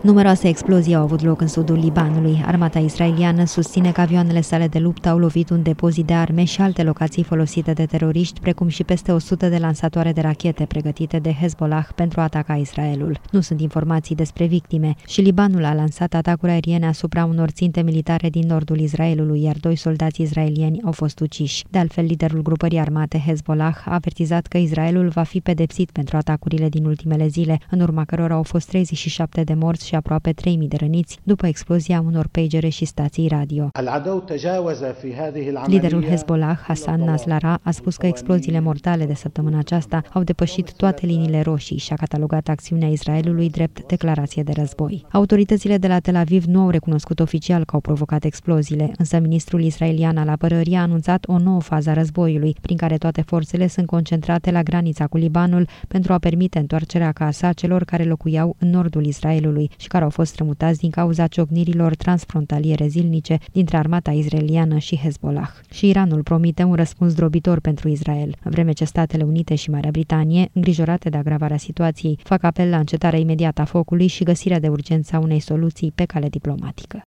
Numeroase explozii au avut loc în sudul Libanului. Armata israeliană susține că avioanele sale de luptă au lovit un depozit de arme și alte locații folosite de teroriști, precum și peste 100 de lansatoare de rachete pregătite de Hezbollah pentru a ataca Israelul. Nu sunt informații despre victime și Libanul a lansat atacuri aeriene asupra unor ținte militare din nordul Israelului, iar 2 soldați israelieni au fost uciși. De altfel, liderul grupării armate Hezbollah a avertizat că Israelul va fi pedepsit pentru atacurile din ultimele zile, în urma cărora au fost 37 de morți și aproape 3000 de răniți după explozia unor pagere și stații radio. Liderul Hezbollah, Hassan Nasrallah, a spus că exploziile mortale de săptămâna aceasta au depășit toate liniile roșii și a catalogat acțiunea Israelului drept declarație de război. Autoritățile de la Tel Aviv nu au recunoscut oficial că au provocat exploziile, însă ministrul israelian al apărării a anunțat o nouă fază a războiului, prin care toate forțele sunt concentrate la granița cu Libanul pentru a permite întoarcerea acasă a celor care locuiau în nordul Israelului și care au fost strămutați din cauza ciocnirilor transfrontaliere zilnice dintre armata israeliană și Hezbollah. Și Iranul promite un răspuns zdrobitor pentru Israel, în vreme ce Statele Unite și Marea Britanie, îngrijorate de agravarea situației, fac apel la încetarea imediată a focului și găsirea de urgență a unei soluții pe cale diplomatică.